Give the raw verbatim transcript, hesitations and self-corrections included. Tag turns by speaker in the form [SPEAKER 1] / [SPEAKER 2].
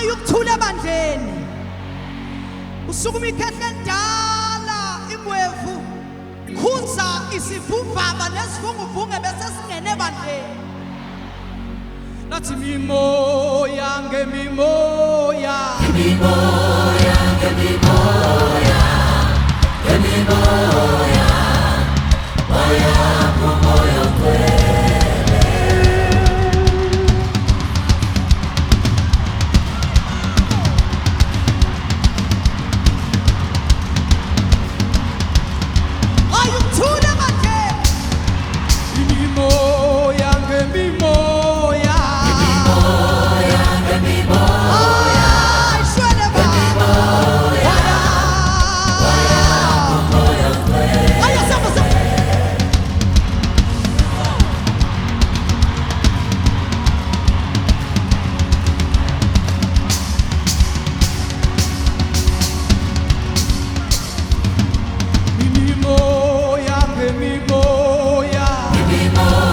[SPEAKER 1] ushaya ukuthula ebandleni usukuma ikhehle endala ingwevu khuza isivuvaba nesivunguvunge bese singene ebandleni nathi mimoya ngemimoya
[SPEAKER 2] Ngemimoya, ngemimoya, ngemimoya, moya